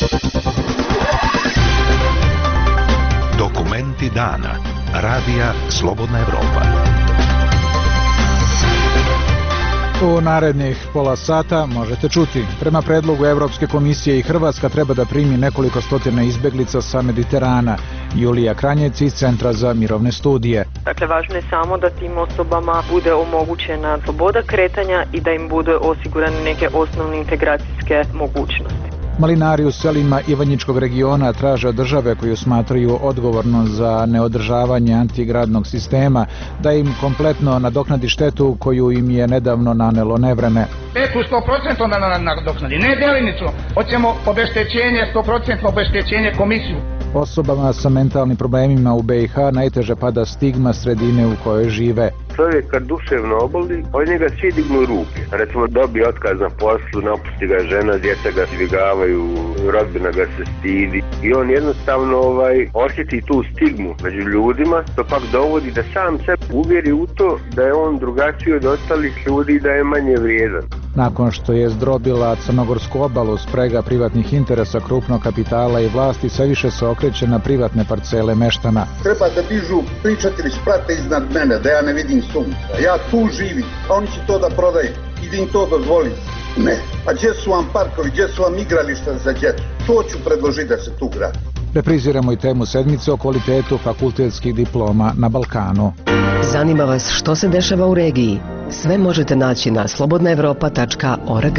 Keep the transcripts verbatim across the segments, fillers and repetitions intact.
Dokumenti dana. Radija Slobodna Evropa. U narednih pola sata možete čuti. Prema predlogu Evropske komisije i Hrvatska treba da primi nekoliko stotina izbeglica sa Mediterana. Julija Kranjec iz Centra za mirovne studije. Dakle, važno je samo da tim osobama bude omogućena sloboda kretanja i da im bude osigurane neke osnovne integracijske mogućnosti. Malinari u selima Ivanjičkog regiona traže od države koju smatraju odgovorno za neodržavanje antigradnog sistema da im kompletno nadoknadi štetu koju im je nedavno nanelo nevreme. Štetu sto posto da nadoknadi, ne delinicu. Hoćemo obeštećenje, sto posto obeštećenje komisiju. Osobama sa mentalnim problemima u be i ha najteže pada stigma sredine u kojoj žive. Čovjek kad duševno oboli, od njega svi dignu ruke. Recimo dobije otkaz na poslu, napusti ga žena, djeca ga zvigavaju, rodbina ga se stidi i on jednostavno ovaj, osjeti tu stigmu među ljudima, to pak dovodi da sam se uvjeri u to da je on drugačiji od ostalih ljudi i da je manje vrijedan. Nakon što je zdrobila Crnogorsku obalu, sprega privatnih interesa krupnog kapitala i vlasti sve više se okreće na privatne parcele meštana. Treba da dižu tri četiri sprate iznad mene, da ja ne vidim sunca. Ja tu živim, a oni će to da prodaju i da im to dozvoli. Ne. A gdje su vam parkovi, gdje su vam igrališta za djecu? To ću predložiti da se tu gradi. Repriziramo i temu sedmice o kvalitetu fakultetskih diploma na Balkanu. Zanima vas što se dešava u regiji? Sve možete naći na slobodna evropa tačka org.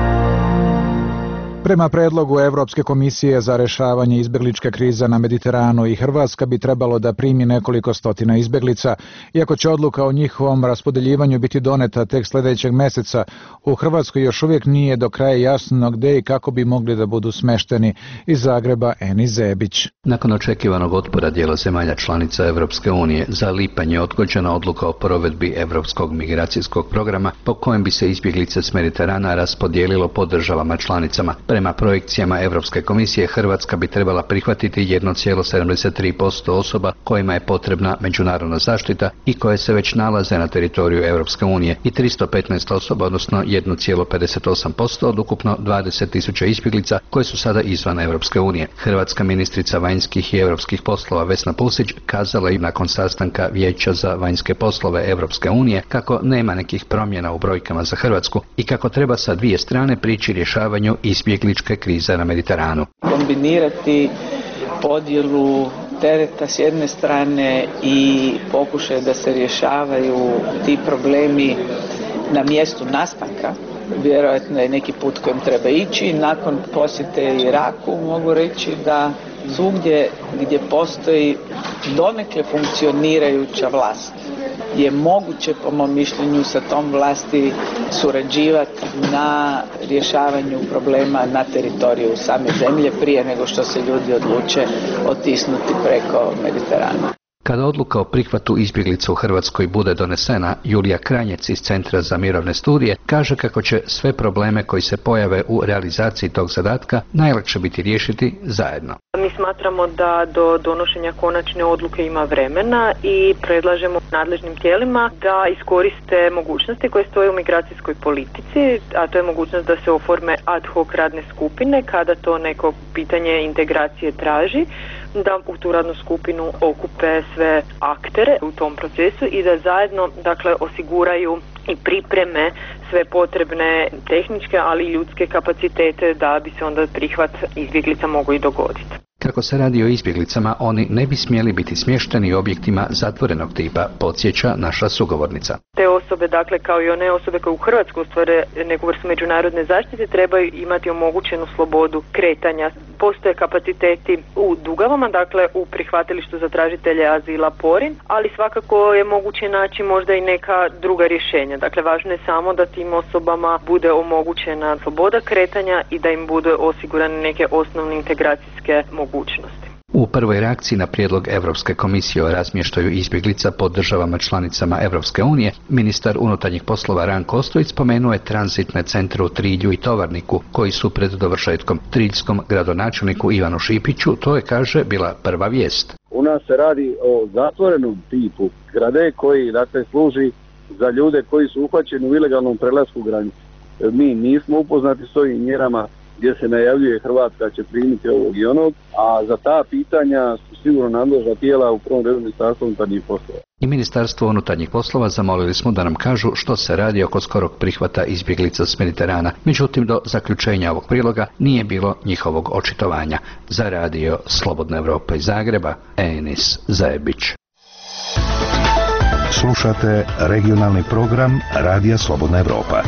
Prema predlogu Evropske komisije za rešavanje izbegličke krize na Mediteranu i Hrvatska bi trebalo da primi nekoliko stotina izbeglica, iako će odluka o njihovom raspodeljivanju biti doneta tek sljedećeg meseca. U Hrvatskoj još uvijek nije do kraja jasno gde i kako bi mogli da budu smešteni. Iz Zagreba Eni Zebić. Nakon očekivanog otpora dijela zemalja članica Evropske unije, za lipanj je odgođena odluka o provedbi Evropskog migracijskog programa po kojem bi se izbjeglice s Mediterana raspodijelilo po državama članicama. Prema projekcijama Europske komisije, Hrvatska bi trebala prihvatiti jedan zarez sedamdeset tri posto osoba kojima je potrebna međunarodna zaštita i koje se već nalaze na teritoriju Europske unije i tristo petnaest osoba, odnosno jedan zarez pedeset osam posto od ukupno dvadeset tisuća izbjeglica koje su sada izvan Europske unije. Hrvatska ministrica vanjskih i europskih poslova Vesna Pusić kazala i nakon sastanka Vijeća za vanjske poslove Europske unije kako nema nekih promjena u brojkama za Hrvatsku i kako treba sa dvije strane prići rješavanju izbjegličke krize na Mediteranu. Kombinirati podjelu tereta s jedne strane i pokušaj da se rješavaju ti problemi na mjestu nastanka, vjerojatno je neki put kojim treba ići. Nakon posjete Iraku mogu reći da svugdje gdje postoji donekle funkcionirajuća vlast je moguće, po mom mišljenju, sa tom vlasti surađivati na rješavanju problema na teritoriju same zemlje prije nego što se ljudi odluče otisnuti preko Mediterana. Kada odluka o prihvatu izbjeglica u Hrvatskoj bude donesena, Julija Kranjec iz Centra za mirovne studije kaže kako će sve probleme koji se pojave u realizaciji tog zadatka najlakše biti riješiti zajedno. Mi smatramo da do donošenja konačne odluke ima vremena i predlažemo nadležnim tijelima da iskoriste mogućnosti koje stoje u migracijskoj politici, a to je mogućnost da se oforme ad hoc radne skupine kada to neko pitanje integracije traži, da u tu radnu skupinu okupe sve aktere u tom procesu i da zajedno, dakle, osiguraju i pripreme sve potrebne tehničke, ali i ljudske kapacitete da bi se onda prihvat izbjeglica mogao i dogoditi. Kako se radi o izbjeglicama, oni ne bi smjeli biti smješteni u objektima zatvorenog tipa, podsjeća naša sugovornica. Te osobe, dakle, kao i one osobe koje u Hrvatskoj ostvare neku vrstu međunarodne zaštite, trebaju imati omogućenu slobodu kretanja. Postoje kapaciteti u Dugavama, dakle u prihvatilištu za tražitelje azila Porin, ali svakako je moguće naći možda i neka druga rješenja. Dakle, važno je samo da tim osobama bude omogućena sloboda kretanja i da im bude osigurane neke osnovne integracijske mogućnosti. U prvoj reakciji na prijedlog Europske komisije o razmještaju izbjeglica po državama članicama Europske unije, ministar unutarnjih poslova Ranko Ostojić spomenuo je tranzitne centre u Trilju i Tovarniku, koji su pred dovršetkom. Triljskom gradonačelniku Ivanu Šipiću to je, kaže, bila prva vijest. U nas se radi o zatvorenom tipu zgrade koji, dakle, služi za ljude koji su uhvaćeni u ilegalnom prelasku granice. Mi nismo upoznati s ovim mjerama gdje se najavljuje Hrvatska će primiti ovog i onog, a za ta pitanja su sigurno nadležna tijela u prvom redu Ministarstva unutarnjih poslova. I Ministarstvo unutarnjih poslova zamolili smo da nam kažu što se radi oko skorog prihvata izbjeglica s Mediterana. Međutim, do zaključenja ovog priloga nije bilo njihovog očitovanja. Za radio Slobodna Evropa iz Zagreba, Enis Zajebić. Slušate regionalni program Radija Slobodna Evropa.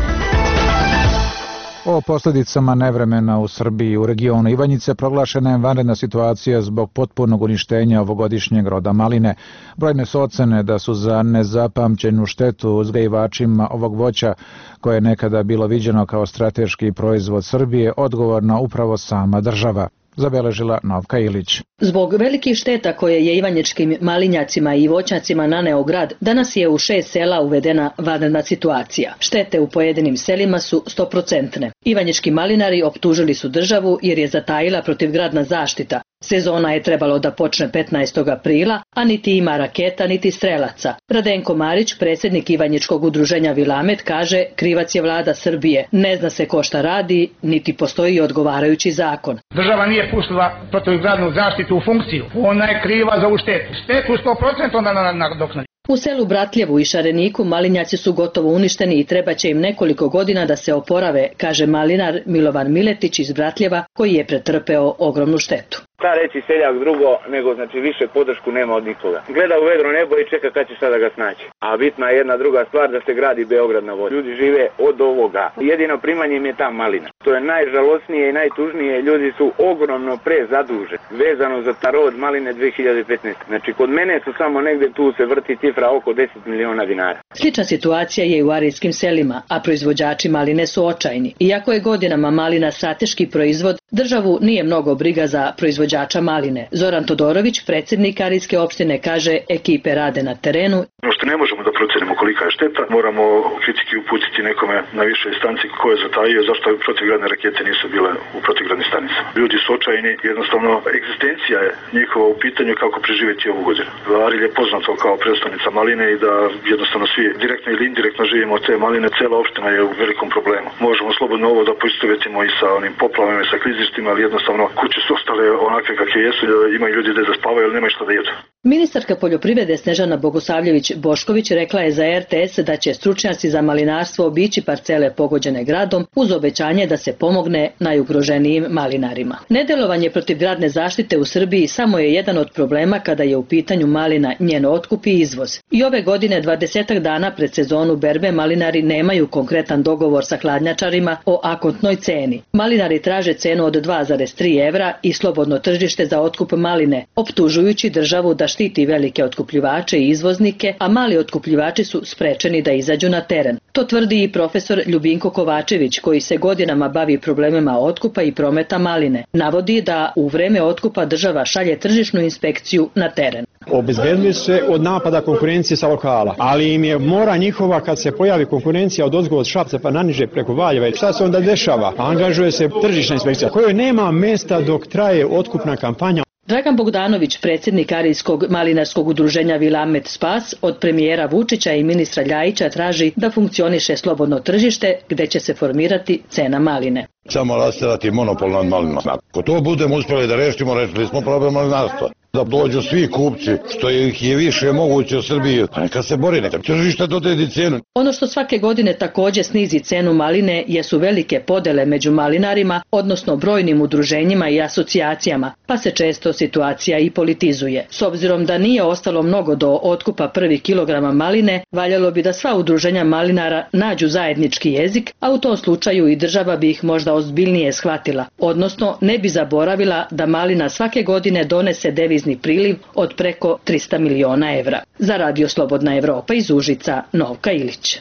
O posljedicama nevremena u Srbiji u regionu Ivanjice proglašena je vanredna situacija zbog potpunog uništenja ovogodišnjeg roda maline. Brojne su ocene da su za nezapamćenu štetu uzgajivačima ovog voća, koje je nekada bilo viđeno kao strateški proizvod Srbije, odgovorna upravo sama država, zabeležila Novka Ilić. Zbog velikih šteta koje je ivanjičkim malinjacima i voćnjacima naneo grad, danas je u šest sela uvedena vanredna situacija. Štete u pojedinim selima su stoprocentne. Ivanjički malinari optužili su državu jer je zatajila protivgradna zaštita. Sezona je trebalo da počne petnaestog aprila, a niti ima raketa, niti strelaca. Radenko Marić, predsjednik Ivanjičkog udruženja Vilamet, kaže krivac je vlada Srbije. Ne zna se ko šta radi, niti postoji odgovarajući zakon. Država nije pustila protivgradnu zaštitu u funkciju. Ona je kriva za ovu štetu. Štetu sto procenti onda nadoknadi. U selu Bratljevu i Šareniku malinjaci su gotovo uništeni i treba će im nekoliko godina da se oporave, kaže malinar Milovan Miletić iz Bratljeva, koji je pretrpeo ogromnu štetu. Šta reći seljak drugo, nego znači više podršku nema od nikoga. Gleda u vedro nebo i čeka kad će šta da ga snaći. A bitna je jedna druga stvar, da se gradi Beograd na vodi. Ljudi žive od ovoga. Jedino primanje im je ta malina. To je najžalosnije i najtužnije. Ljudi su ogromno prezaduženi vezano za tarod maline dve hiljade petnaeste. Znači kod mene su samo negdje tu se vrti cifra oko deset miliona dinara. Slična situacija je i u arijskim selima, a proizvođači maline su očajni. Iako je godinama malina strateški proizvod, državu nije mnogo briga za proizvođača maline. Zoran Todorović, predsjednik arijske opštine, kaže ekipe rade na terenu. No što ne možemo da procenimo kolika je šteta, moramo kritiki uputiti nekome na više instanci ko je zatajio, zašto protivgradne rakete nisu bile u protivgradnim stanicama. Ljudi su očajni, jednostavno egzistencija je njihova u pitanju kako preživjeti ovu godinu. Arilje je poznato kao predstavnica maline i da jednostavno svi direktno ili indirektno živimo od te maline, cela opština je u velikom problemu. Možemo slobodno ovo da poistovjetimo i sa onim poplavama i sa klizištima, ali jednostavno kuće su ostale onakve kakve jesu, imaju ljudi da zaspavaju, ali nemaju šta da jedu. Ministarka poljoprivrede Snežana Bogosavljević-Bošković rekla je za er te es da će stručnjaci za malinarstvo obići parcele pogođene gradom uz obećanje da se pomogne najugroženijim malinarima. Nedelovanje protivgradne zaštite u Srbiji samo je jedan od problema kada je u pitanju malina, njen otkup i izvoz. I ove godine, dvadesetak dana pred sezonu berbe, malinari nemaju konkretan dogovor sa hladnjačarima o akontnoj ceni. Malinari traže cenu od dva zarez tri evra i slobodno tržište za otkup maline, optužujući državu da štiti velike otkupljivače i izvoznike, a mali otkupljivači su sprečeni da izađu na teren. To tvrdi i profesor Ljubinko Kovačević, koji se godinama bavi problemima otkupa i prometa maline. Navodi da u vreme otkupa država šalje tržišnu inspekciju na teren. Obezbedili se od napada konkurencije sa lokala, ali im je mora njihova kad se pojavi konkurencija od ozgo od Šapca pa naniže preko Valjeva. Šta se onda dešava? Angažuje se tržišna inspekcija kojoj nema mesta dok traje otkupna kampanja. Dragan Bogdanović, predsjednik arijskog malinarskog udruženja Vilamet Spas, od premijera Vučića i ministra Ljajića traži da funkcioniše slobodno tržište gdje će se formirati cena maline. Samo rasterati monopol nad malinama. Ako to budemo uspjeli da rešimo, rešili smo problem malinarstva. Da dođu svi kupci, što ih je više moguće u Srbiji, a neka se bori, neka tržište dodedi cenu. Ono što svake godine također snizi cenu maline jesu velike podele među malinarima, odnosno brojnim udruženjima i asocijacijama, pa se često situacija i politizuje. S obzirom da nije ostalo mnogo do otkupa prvih kilograma maline, valjalo bi da sva udruženja malinara nađu zajednički jezik, a u tom slučaju i država bi ih možda ozbiljnije shvatila, odnosno ne bi zaboravila da malina svake godine donese devizni priliv od preko trista miliona evra. Za Radio Slobodna Evropa iz Užica, Novka Ilić.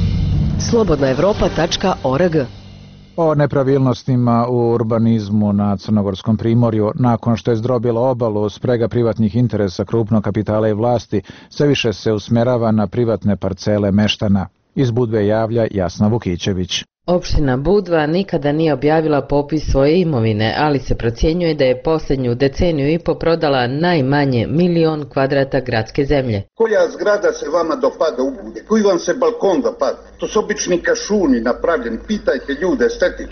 slobodna evropa tačka org. O nepravilnostima u urbanizmu na Crnogorskom primorju, nakon što je zdrobila obalu sprega privatnih interesa krupnog kapitala i vlasti, sve više se usmerava na privatne parcele meštana. Iz Budve javlja Jasna Vukićević. Opština Budva nikada nije objavila popis svoje imovine, ali se procjenjuje da je posljednju deceniju i po prodala najmanje milion kvadrata gradske zemlje. Koja zgrada se vama dopada u Budvi? Koji vam se balkon dopada? To su obični kašuni napravljeni, pitajte ljude estetičan.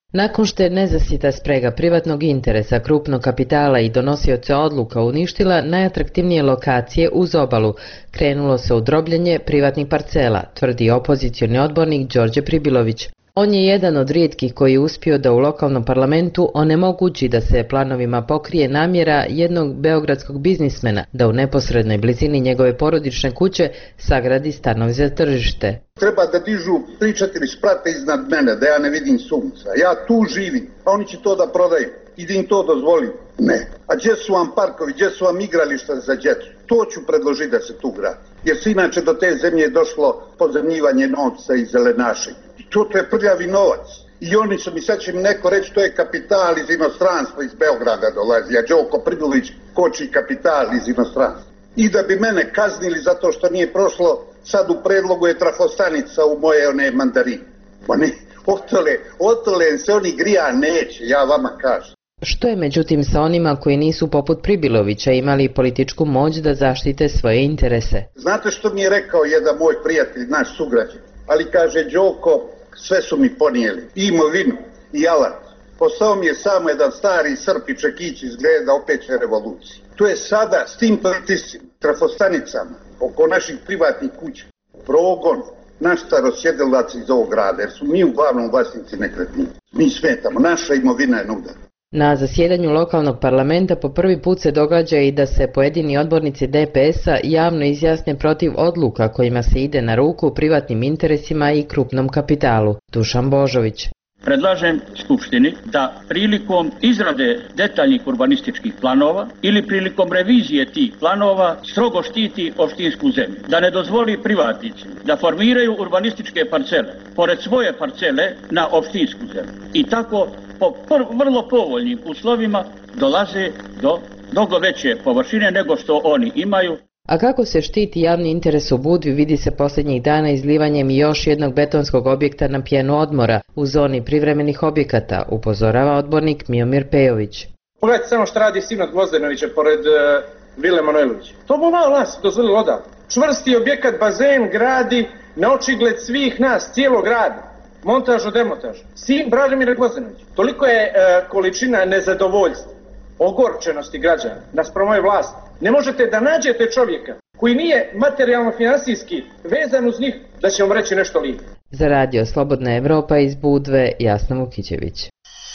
Nakon što je nezasita sprega privatnog interesa, krupnog kapitala i donosioca odluka uništila najatraktivnije lokacije uz obalu, krenulo se u drobljenje privatnih parcela, tvrdi opozicioni odbornik Đorđe Pribilović. On je jedan od rijetkih koji je uspio da u lokalnom parlamentu onemogući da se planovima pokrije namjera jednog beogradskog biznismena da u neposrednoj blizini njegove porodične kuće sagradi stanove za tržište. Treba da dižu tri četiri sprate iznad mene, da ja ne vidim sunca. Ja tu živim, a oni će to da prodaju. I da im to dozvolim. Ne. A gdje su vam parkovi, gdje su vam igrališta za djecu? To ću predložiti da se tu gradi. Jer se inače do te zemlje je došlo pozemljivanje novca i zelenašenja. To, to je prljavi novac. I oni su mi, sad će mi neko reći, to je kapital iz inostranstva, iz Beograda dolazi. A Đoko Pribilović koči kapital iz inostranstva. I da bi mene kaznili zato što nije prošlo, sad u predlogu je trafostanica u moje one mandarine. Ma ne, otole, otole se oni grija neće, ja vama kažem. Što je međutim sa onima koji nisu poput Pribilovića imali političku moć da zaštite svoje interese? Znate što mi je rekao jedan moj prijatelj, naš sugrađan? Ali kaže, Đoko, sve su mi ponijeli, i imovinu, i alat. Postao mi je samo jedan stari Srp i Čekić izgleda opet će revoluciji. To je sada s tim pritiscima, trafostanicama, oko naših privatnih kuća, progon, naš starosjedilac iz ovog grada, jer su mi uglavnom vlasnici nekretnina. Mi smetamo, naša imovina je na udaru. Na zasjedanju lokalnog parlamenta po prvi put se događa i da se pojedini odbornici D P S-a javno izjasne protiv odluka kojima se ide na ruku privatnim interesima i krupnom kapitalu. Dušan Božović. Predlažem Skupštini da prilikom izrade detaljnih urbanističkih planova ili prilikom revizije tih planova strogo štiti opštinsku zemlju. Da ne dozvoli privatnicima da formiraju urbanističke parcele pored svoje parcele na opštinsku zemlju. I tako po vrlo povoljnim uslovima dolaze do mnogo veće površine nego što oni imaju. A kako se štiti javni interes u Budvi vidi se posljednjih dana izlivanjem još jednog betonskog objekta na pjenu odmora u zoni privremenih objekata, upozorava odbornik Miomir Pejović. Pogledajte samo što radi sin od Gvozdenovića pored uh, Vile Manojlovića. To bo malo nas dozvolilo odavno. Čvrsti objekat, bazen gradi na očigled svih nas, cijelog grada. Montažu, demontažu. Sin Branimira Gvozdenovića. Toliko je uh, količina nezadovoljstva, ogorčenosti građana naspram ove vlasti. Ne možete da nađete čovjeka koji nije materijalno-finansijski vezan uz njih da će vam reći nešto lijepo. Za radio Slobodna Evropa iz Budve, Jasna Vukićević.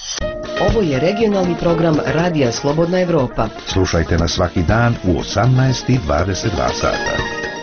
Ovo je regionalni program Radija Slobodna Evropa. Slušajte nas svaki dan u osamnaest i dvadeset dva sata.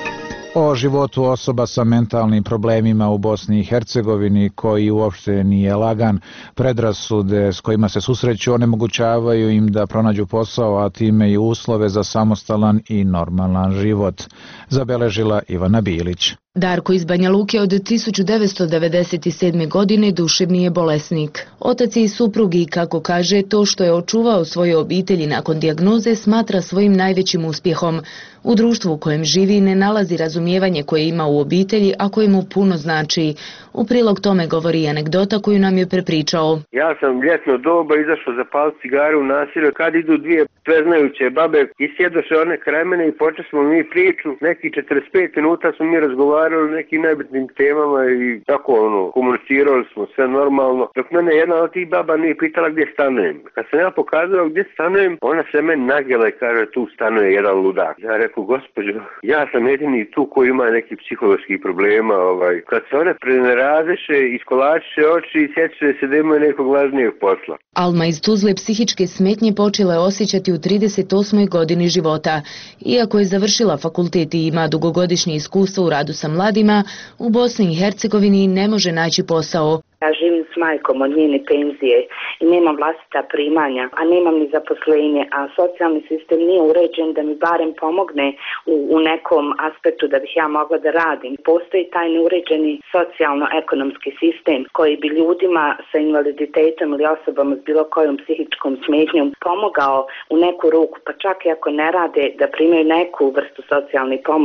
O životu osoba sa mentalnim problemima u Bosni i Hercegovini, koji uopšte nije lagan, predrasude s kojima se susreću onemogućavaju im da pronađu posao, a time i uslove za samostalan i normalan život, zabeležila Ivana Bilić. Darko iz Banja Luke od tisuću devetsto devedeset sedme. godine duševni je bolesnik. Otac i suprugi, kako kaže, to što je očuvao svoje obitelji nakon dijagnoze smatra svojim najvećim uspjehom. U društvu u kojem živi ne nalazi razumijevanje koje ima u obitelji, a koje mu puno znači. U prilog tome govori anegdota koju nam je prepričao. Ja sam ljetno doba izašao zapaliti cigare u naselju, kad idu dvije sveznajuće babe i sjedoše one kraj mene i počeli smo mi priču. Neki četrdeset pet minuta smo mi razgovarali o nekim najbitnim temama i tako ono, komunicirali smo sve normalno. Dok mene jedna od tih baba nije pitala gdje stanujem. Kad sam ja pokazao gdje stanujem, ona se meni nagjela i kaže tu stanuje jedan ludak. Ja rekao, gospođo, ja sam jedini tu koji ima neki psiholoških problema. Ovaj. Kad se one prenerazeše, iskolačiše oči i sjećaše se da imaju nekog važnijeg posla. Alma iz Tuzle psihičke smetnje počela je osjećati u trideset osmoj godini života. Iako je završila fakultet i ima dugogodišnje iskustvo u radu sa mladima, u Bosni i Hercegovini ne može naći posao. Ja živim s majkom od njene penzije i nemam vlastita primanja, a nemam ni zaposlenje, a socijalni sistem nije uređen da mi barem pomogne u, u nekom aspektu da bih ja mogla da radim. Postoji taj neuređeni socijalno-ekonomski sistem koji bi ljudima sa invaliditetom ili osobama s bilo kojom psihičkom smetnjom pomogao u neku ruku, pa čak i ako ne rade, da primaju neku vrstu socijalne pomoći.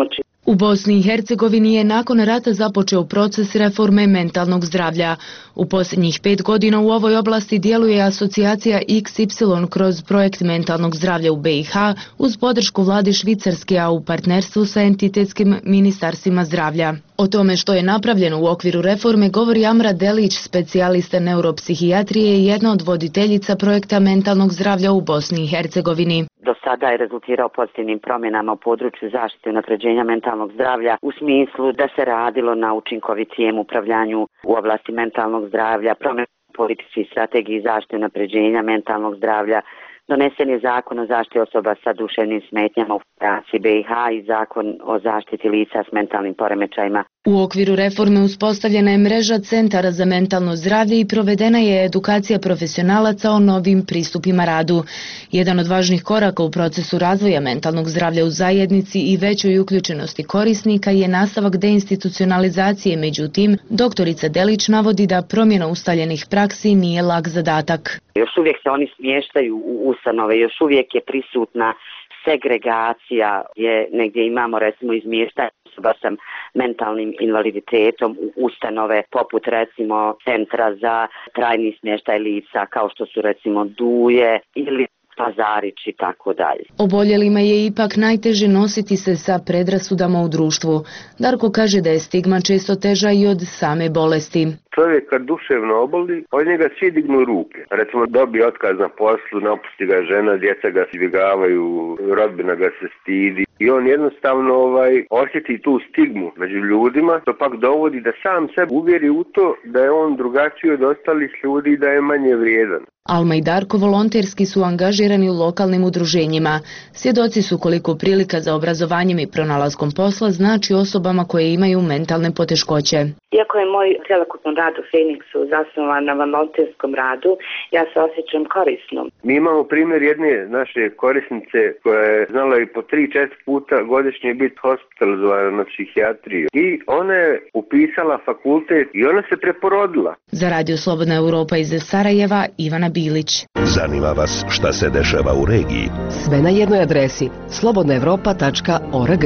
U Bosni i Hercegovini je nakon rata započeo proces reforme mentalnog zdravlja. U posljednjih pet godina u ovoj oblasti djeluje asocijacija X Y kroz projekt mentalnog zdravlja u B i H uz podršku vlade Švicarske, a u partnerstvu sa entitetskim ministarstvima zdravlja. O tome što je napravljeno u okviru reforme govori Amra Delić, specijalista neuropsihijatrije i jedna od voditeljica projekta mentalnog zdravlja u Bosni i Hercegovini. Do sada je rezultirao pozitivnim promjenama u području zaštite i unapređenja mentalnog zdravlja u smislu da se radilo na učinkovitijem upravljanju u oblasti mentalnog zdravlja, promjena politici i strategiji zaštite i unapređenja mentalnog zdravlja. Donesen je zakon o zaštiti osoba sa duševnim smetnjama u Federaciji B i H i zakon o zaštiti lica s mentalnim poremećajima. U okviru reforme uspostavljena je mreža centara za mentalno zdravlje i provedena je edukacija profesionalaca o novim pristupima radu. Jedan od važnih koraka u procesu razvoja mentalnog zdravlja u zajednici i većoj uključenosti korisnika je nastavak deinstitucionalizacije, međutim, doktorica Delić navodi da promjena ustaljenih praksi nije lak zadatak. Još uvijek se oni smještaju u ustanove, još uvijek je prisutna segregacija gdje negdje imamo recimo izmještanje osoba sa mentalnim invaliditetom u ustanove poput recimo centra za trajni smještaj lica kao što su recimo Duje ili Pazarić i tako dalje. Oboljelima je ipak najteže nositi se sa predrasudama u društvu. Darko kaže da je stigma često teža i od same bolesti. Čovjek kad duševno oboli, od njega svi dignu ruke. Recimo dobije otkaz na poslu, napusti ga žena, djeca ga izbjegavaju, rodbina ga se stidi. I on jednostavno ovaj, osjeti tu stigmu među ljudima, to pak dovodi da sam sebe uvjeri u to da je on drugačiji od ostalih ljudi i da je manje vrijedan. Alma i Darko volonterski su angažirani u lokalnim udruženjima. Svjedoci su koliko prilika za obrazovanjem i pronalaskom posla znači osobama koje imaju mentalne poteškoće. Iako je moj cjelokupan rad u Feniksu zasnovan na volonterskom radu, ja se osjećam korisnom. Mi imamo primjer jedne naše korisnice koja je znala i po tri četiri puta godišnje biti hospitalizovana na psihijatriju. I ona je upisala fakultet i ona se preporodila. Za Radio Slobodna Europa iz Sarajeva, Ivana Bilić. Zanima vas šta se dešava u regiji? Sve na jednoj adresi slobodna evropa tačka org.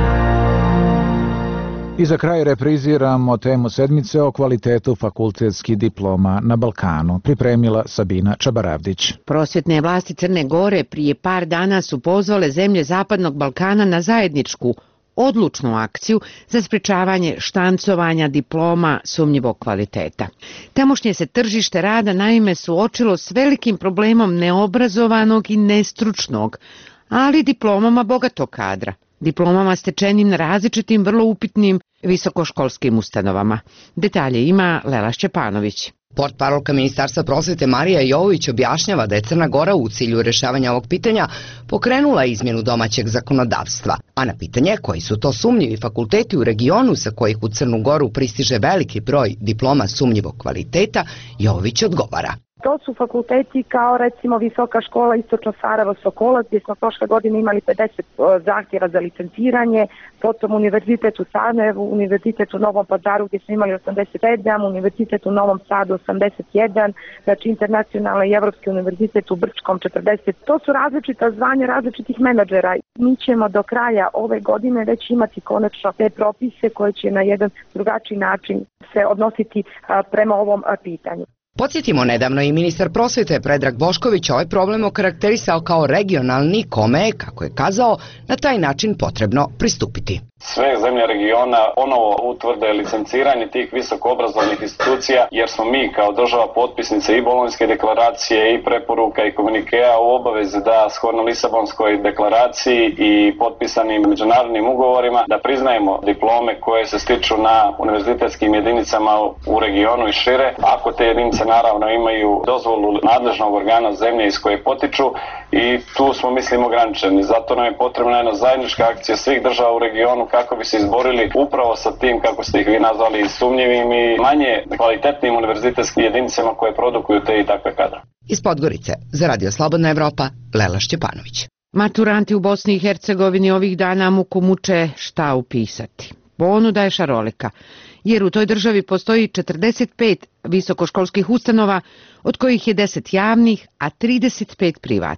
I za kraj repriziramo temu sedmice o kvalitetu fakultetskih diploma na Balkanu, pripremila Sabina Čabaravdić. Prosvjetne vlasti Crne Gore prije par dana su pozvale zemlje Zapadnog Balkana na zajedničku, odlučnu akciju za sprečavanje štancovanja diploma sumnjivog kvaliteta. Tamošnje se tržište rada naime suočilo s velikim problemom neobrazovanog i nestručnog, ali diplomama bogatog kadra. Diplomama stečenim na različitim vrlo upitnim visokoškolskim ustanovama. Detalje ima Lela Šćepanović. Portparolka Ministarstva prosvete Marija Jovović objašnjava da je Crna Gora u cilju rješavanja ovog pitanja pokrenula izmjenu domaćeg zakonodavstva, a na pitanje koji su to sumnjivi fakulteti u regionu sa kojih u Crnu Goru pristiže veliki broj diploma sumnjivog kvaliteta, Jovović odgovara. To su fakulteti kao recimo Visoka škola Istočno Sarajevo Sokolac gdje smo prošle godine imali pedeset zahtjeva za licenciranje, potom Univerzitet u Sarajevu, Univerzitet u Novom Pazaru gdje smo imali osamdeset sedam, Univerzitet u Novom Sadu osamdeset jedan, znači Internacionalni i Evropski univerzitet u Brčkom četrdeset. To su različita zvanja različitih menadžera. Mi ćemo do kraja ove godine već imati konačno te propise koje će na jedan drugačiji način se odnositi prema ovom pitanju. Podsjetimo, nedavno i ministar prosvjete Predrag Bošković ovaj problem okarakterisao kao regionalni, kome je, kako je kazao, na taj način potrebno pristupiti. Sve zemlje regiona ponovo utvrde licenciranje tih visokoobrazovnih institucija, jer smo mi kao država potpisnice i Bolonjske deklaracije i preporuka i komunikea u obavezi da shodno Lisabonskoj deklaraciji i potpisanim međunarodnim ugovorima da priznajemo diplome koje se stiču na univerzitetskim jedinicama u regionu i šire, ako te jedinice naravno imaju dozvolu nadležnog organa zemlje iz koje potiču, i tu smo mislim ograničeni. Zato nam je potrebna jedna zajednička akcija svih država u regionu kako bi se izborili upravo sa tim, kako ste ih vi nazvali, sumnjivim i manje kvalitetnim univerzitetskim jedinicama koje produkuju te i takve kadre. Iz Podgorice za Radio Slobodna Evropa, Lela Šćepanović. Maturanti u Bosni i Hercegovini ovih dana muku muče šta upisati. Ponuda je šarolika, jer u toj državi postoji četrdeset pet visokoškolskih ustanova, od kojih je deset javnih, a trideset pet privatnih.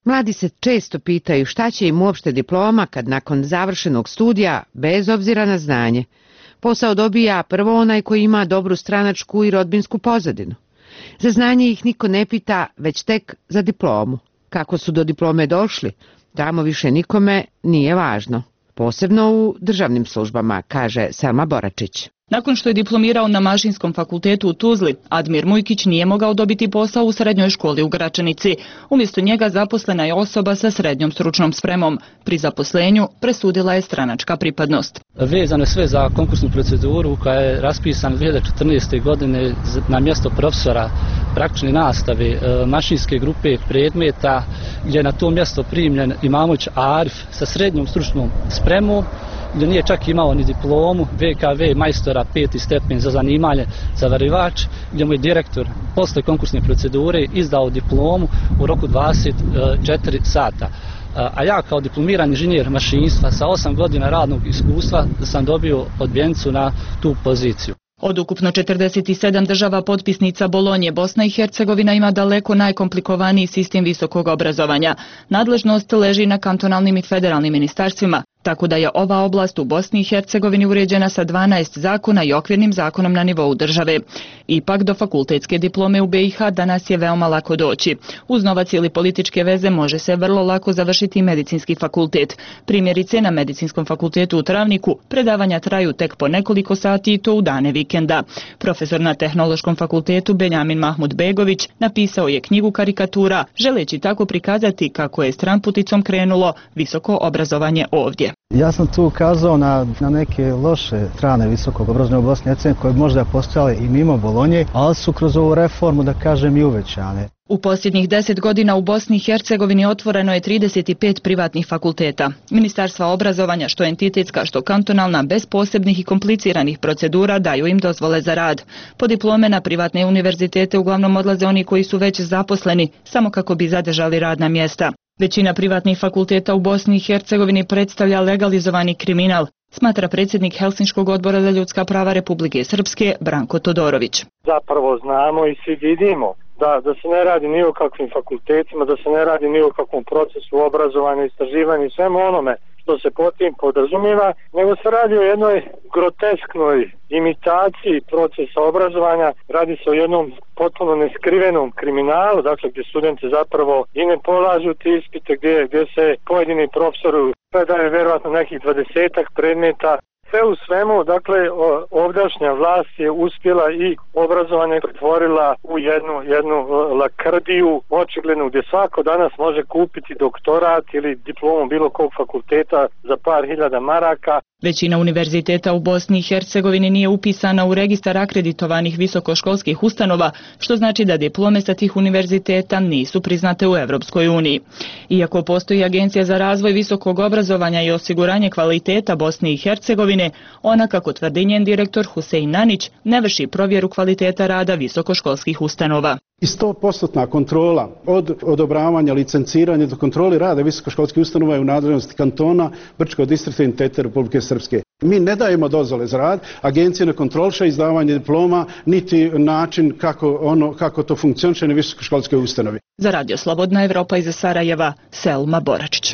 Mladi se često pitaju šta će im uopšte diploma kad nakon završenog studija, bez obzira na znanje, posao dobija prvo onaj koji ima dobru stranačku i rodbinsku pozadinu. Za znanje ih niko ne pita, već tek za diplomu. Kako su do diplome došli, tamo više nikome nije važno. Posebno u državnim službama, kaže Selma Boračić. Nakon što je diplomirao na Mašinskom fakultetu u Tuzli, Admir Mujkić nije mogao dobiti posao u srednjoj školi u Gračanici. Umjesto njega zaposlena je osoba sa srednjom stručnom spremom. Pri zaposlenju presudila je stranačka pripadnost. Vezano sve za konkursnu proceduru koja je raspisana dvije hiljade četrnaeste. godine na mjesto profesora praktične nastave mašinske grupe predmeta, gdje je na to mjesto primljen Imamović Arif sa srednjom stručnom spremom, gdje nije čak imao ni diplomu, V K V majstora peti stepen za zanimanje zavarivač, gdje mu je direktor posle konkursne procedure izdao diplomu u roku dvadeset četiri sata. A ja kao diplomirani inženjer mašinstva sa osam godina radnog iskustva sam dobio odbijenicu na tu poziciju. Od ukupno četrdeset sedam država potpisnica Bolonje, Bosna i Hercegovina ima daleko najkomplikovaniji sistem visokog obrazovanja. Nadležnost leži na kantonalnim i federalnim ministarstvima, tako da je ova oblast u Bosni i Hercegovini uređena sa dvanaest zakona i okvirnim zakonom na nivou države. Ipak do fakultetske diplome u B i H danas je veoma lako doći. Uz novac ili političke veze može se vrlo lako završiti medicinski fakultet. Primjerice, na Medicinskom fakultetu u Travniku predavanja traju tek po nekoliko sati i to u dane vikenda. Profesor na Tehnološkom fakultetu Benjamin Mahmud Begović napisao je knjigu karikatura, želeći tako prikazati kako je stranputicom krenulo visoko obrazovanje ovdje. Ja sam tu ukazao na, na neke loše strane visokog obrazovanja u Bosni i Hercegovini koje možda postojale i mimo Bolonje, ali su kroz ovu reformu, da kažem, i uvećane. U posljednjih deset godina u Bosni i Hercegovini otvoreno je trideset pet privatnih fakulteta. Ministarstva obrazovanja, što entitetska, što kantonalna, bez posebnih i kompliciranih procedura daju im dozvole za rad. Po diplome na privatne univerzitete uglavnom odlaze oni koji su već zaposleni, samo kako bi zadržali radna mjesta. Većina privatnih fakulteta u Bosni i Hercegovini predstavlja legalizovani kriminal, smatra predsjednik Helsinškog odbora za ljudska prava Republike Srpske Branko Todorović. Zapravo znamo i svi vidimo da, da se ne radi ni o kakvim fakultetima, da se ne radi ni o kakvom procesu obrazovanja, istraživanja i svemu onome što se pod tim podrazumijeva, nego se radi o jednoj grotesknoj imitaciji procesa obrazovanja, radi se o jednom potpuno neskrivenom kriminalu, dakle gdje studenti zapravo i ne polažu te ispite, gdje, gdje se pojedini profesori predaju vjerojatno nekih dvadesetak predmeta. Sve u svemu, dakle, ovdašnja vlast je uspjela i obrazovanje pretvorila u jednu, jednu lakrdiju, očiglednu, gdje svako danas može kupiti doktorat ili diplomu bilo kog fakulteta za par hiljada maraka. Većina univerziteta u Bosni i Hercegovini nije upisana u registar akreditovanih visokoškolskih ustanova, što znači da diplome sa tih univerziteta nisu priznate u Europskoj uniji. Iako postoji Agencija za razvoj visokog obrazovanja i osiguranje kvaliteta Bosne i Hercegovine, ona, kako tvrdi njen direktor Husein Nanić, ne vrši provjeru kvaliteta rada visokoškolskih ustanova. I sto posto kontrola od odobravanja, licenciranja do kontroli rada visokoškolskih ustanova je u nadležnosti kantona Brčkog distrikta i entiteta Republike Srpske. Mi ne dajemo dozvole za rad, agencija ne kontroliše izdavanje diploma, niti način kako, ono, kako to funkcioniše na visokoškolskoj ustanovi. Za Radio Slobodna Evropa iz Sarajeva, Selma Boračić.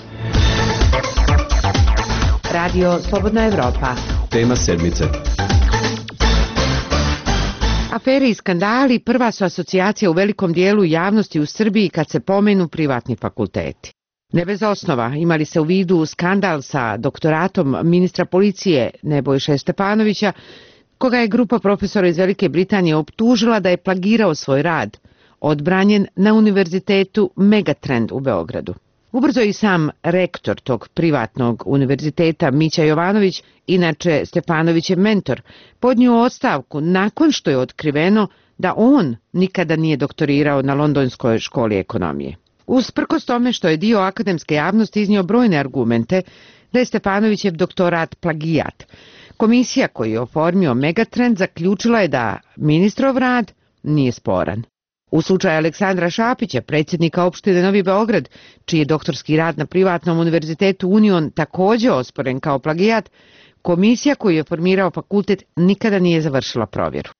Radio Slobodna Evropa. Tema sedmice. Afere i skandali prva su asocijacija u velikom dijelu javnosti u Srbiji kad se pomenu privatni fakulteti. Ne bez osnova, imali se u vidu skandal sa doktoratom ministra policije Nebojše Stefanovića, koga je grupa profesora iz Velike Britanije optužila da je plagirao svoj rad, odbranjen na univerzitetu Megatrend u Beogradu. Ubrzo i sam rektor tog privatnog univerziteta Mića Jovanović, inače Stefanovićev mentor, podnio ostavku nakon što je otkriveno da on nikada nije doktorirao na Londonskoj školi ekonomije. Usprkos tome što je dio akademske javnosti iznio brojne argumente da je Stefanovićev doktorat plagijat, komisija koju je oformio Megatrend zaključila je da ministrov rad nije sporan. U slučaju Aleksandra Šapića, predsjednika opštine Novi Beograd, čiji je doktorski rad na privatnom univerzitetu Union također osporen kao plagijat, komisija koju je formirao fakultet nikada nije završila provjeru.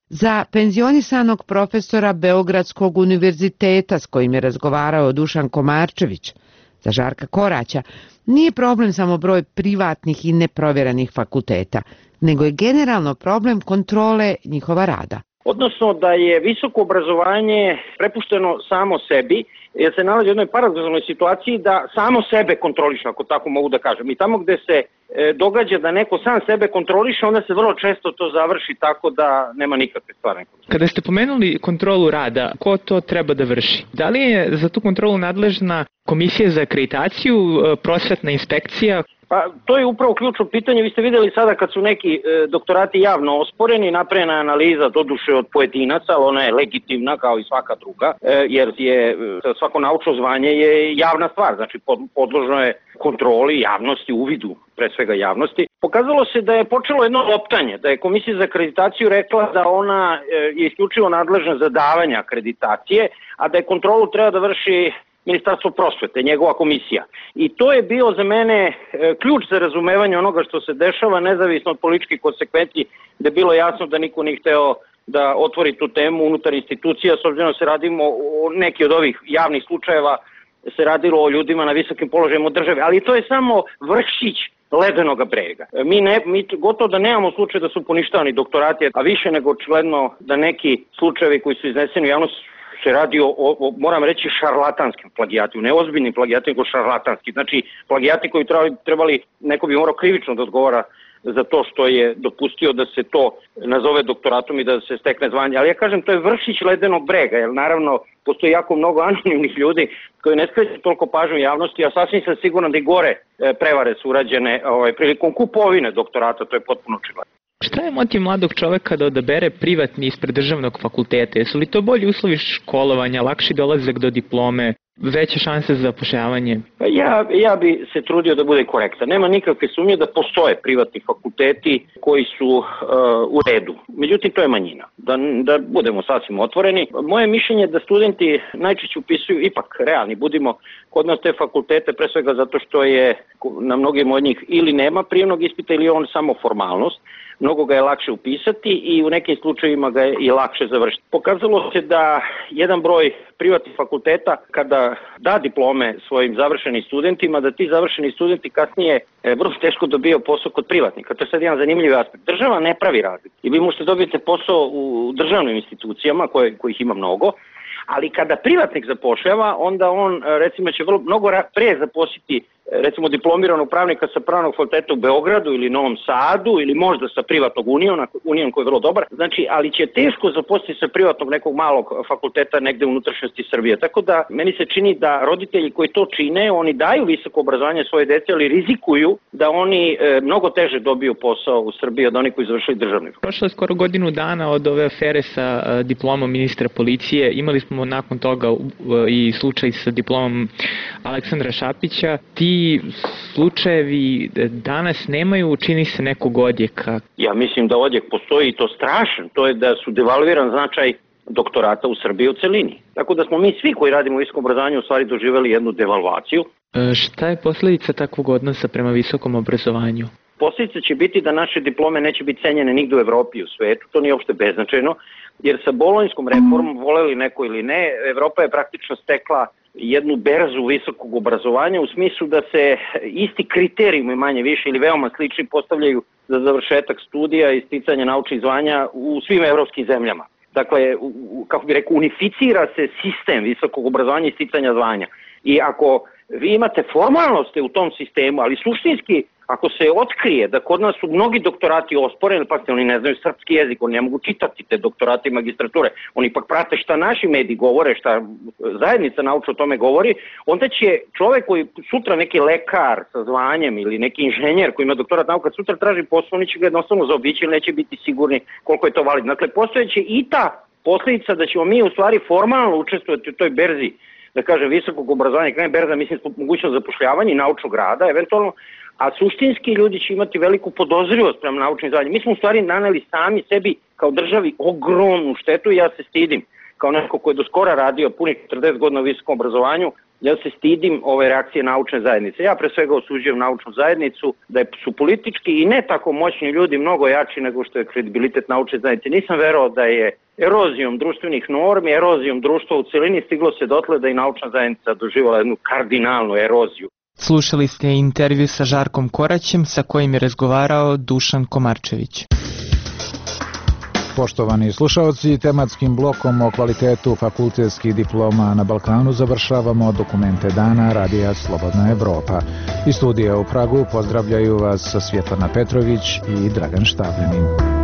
Za penzionisanog profesora Beogradskog univerziteta s kojim je razgovarao Dušan Komarčević, za Žarka Koraća, nije problem samo broj privatnih i neprovjerenih fakulteta, nego je generalno problem kontrole njihova rada. Odnosno da je visoko obrazovanje prepušteno samo sebi, jer se nalazi u jednoj paradoksalnoj situaciji da samo sebe kontroliše, ako tako mogu da kažem. I tamo gde se e, događa da neko sam sebe kontroliše, onda se vrlo često to završi tako da nema nikakve stvarne kontrole. Kada ste pomenuli kontrolu rada, ko to treba da vrši? Da li je za tu kontrolu nadležna Komisija za akreditaciju, prosvetna inspekcija? Pa to je upravo ključno pitanje. Vi ste vidjeli sada kad su neki e, doktorati javno osporeni, napravljena analiza doduše od pojedinaca, ali ona je legitimna kao i svaka druga, e, jer je e, svako naučno zvanje je javna stvar, znači pod, podložno je kontroli javnosti, uvidu pre svega javnosti. Pokazalo se da je počelo jedno loptanje, da je Komisija za akreditaciju rekla da ona e, je isključivo nadležna za davanje akreditacije, a da je kontrolu treba da vrši Ministarstvo prosvete, njegova komisija. I to je bio za mene e, ključ za razumevanje onoga što se dešava, nezavisno od političkih konsekvenci, da je bilo jasno da niko nije hteo da otvori tu temu unutar institucija, s obzirom da se radimo o neki od ovih javnih slučajeva, se radilo o ljudima na visokim položajima države, ali to je samo vršić ledenog brega. Mi, ne, mi gotovo da nemamo slučaj da su poništavani doktorati, a više nego očigledno da neki slučajevi koji su izneseni u javnost se radi o, o, moram reći, šarlatanskim plagijatima, ne ozbiljnim plagijatima, nego šarlatanski. Znači, plagijati koji trebali, trebali, neko bi morao krivično da odgovara za to što je dopustio da se to nazove doktoratom i da se stekne zvanje. Ali ja kažem, to je vršić ledenog brega, jer naravno postoji jako mnogo anonimnih ljudi koji ne skreću toliko pažnju javnosti, a sasvim sam siguran da i gore prevare su urađene ovaj, prilikom kupovine doktorata, to je potpuno očigledno. Šta je motiv mladog čoveka da odabere privatni ispred državnog fakulteta? Jesu li to bolji uslovi školovanja, lakši dolazak do diplome, veće šanse za zapošljavanje? Ja, ja bi se trudio da bude korektan. Nema nikakve sumnje da postoje privatni fakulteti koji su uh, u redu. Međutim, to je manjina. Da, da budemo sasvim otvoreni. Moje mišljenje je da studenti najčešće upisuju, ipak realni, budimo kod nas te fakultete, pre svega zato što je na mnogim od njih ili nema prijemnog ispita ili on samo formalnost. Mnogo ga je lakše upisati i u nekim slučajevima ga je i lakše završiti. Pokazalo se da jedan broj privatnih fakulteta kada da diplome svojim završenim studentima, da ti završeni studenti kasnije e, vrlo teško dobijaju posao kod privatnika. To je sad jedan zanimljiv aspekt. Država ne pravi razliku i vi možete dobiti posao u državnim institucijama koje, kojih ima mnogo, ali kada privatnik zapošljava, onda on recimo će vrlo mnogo pre zaposliti recimo diplomiranog pravnika sa pravnog fakulteta u Beogradu ili Novom Sadu ili možda sa privatnog unijona, unijom koji je vrlo dobar, znači, ali će teško zaposliti sa privatnog nekog malog fakulteta negde u unutrašnjosti Srbije. Tako da meni se čini da roditelji koji to čine, oni daju visoko obrazovanje svoje dece, ali rizikuju da oni e, mnogo teže dobiju posao u Srbiji od onih koji završili državni. Prošlo je skoro godinu dana od ove afere sa uh, diplomom ministra policije. Imali smo nakon toga uh, i slučaj sa diplomom Aleksandra Šapića. Ti slučajevi danas nemaju, čini se, nekog odjeka. Ja mislim da odjek postoji i to strašan. To je da su devalviran značaj doktorata u Srbiji u celini. Tako da smo mi svi koji radimo u visokom obrazovanju u stvari doživjeli jednu devalvaciju. E, šta je posljedica takvog odnosa prema visokom obrazovanju? Posljedica će biti da naše diplome neće biti cenjene nigde u Evropi i u svetu. To nije uopšte beznačajno, jer sa bolonjskom reformom, voleli neko ili ne, Evropa je praktično stekla jednu berzu visokog obrazovanja u smislu da se isti kriterijumi manje više ili veoma slični postavljaju za završetak studija i sticanje naučnih zvanja u svim evropskim zemljama. Dakle, kako bi rekao, unificira se sistem visokog obrazovanja i sticanja zvanja. I ako vi imate formalnosti u tom sistemu, ali suštinski, ako se otkrije da kod nas su mnogi doktorati osporeni, pa oni ne znaju srpski jezik, oni ne mogu čitati te doktorate i magistrature, oni ipak prate šta naši mediji govore, šta zajednica naučna o tome govori, onda će čovek koji sutra neki lekar sa zvanjem ili neki inženjer koji ima doktorat nauka, sutra traži posao, oni će ga jednostavno zaobići ili neće biti sigurni koliko je to validno. Dakle, postojeće i ta posljedica da ćemo mi u stvari formalno učestvovati u toj berzi, da kažem, visokog obrazovanja, kada je berza, mislim, mogućnost zapošljavanja i naučnog rada, eventualno, a suštinski ljudi će imati veliku podozrivost prema naučnim zvanjima. Mi smo u stvari naneli sami sebi kao državi ogromnu štetu i ja se stidim kao neko koji je do skora radio punih četrdeset godina u visokom obrazovanju, Ja se stidim ove reakcije naučne zajednice. Ja pre svega osuđujem naučnu zajednicu da su politički i ne tako moćni ljudi mnogo jači nego što je kredibilitet naučne zajednice. Nisam verao da je erozijom društvenih normi, erozijom društva u celini stiglo se dotle da i naučna zajednica doživala jednu kardinalnu eroziju. Slušali ste intervju sa Žarkom Koraćem sa kojim je razgovarao Dušan Komarčević. Poštovani slušalci, tematskim blokom o kvalitetu fakultetskih diploma na Balkanu završavamo dokumente dana Radija Slobodna Evropa. Iz studija u Pragu pozdravljaju vas Svjetlana Petrović i Dragan Štavljanin.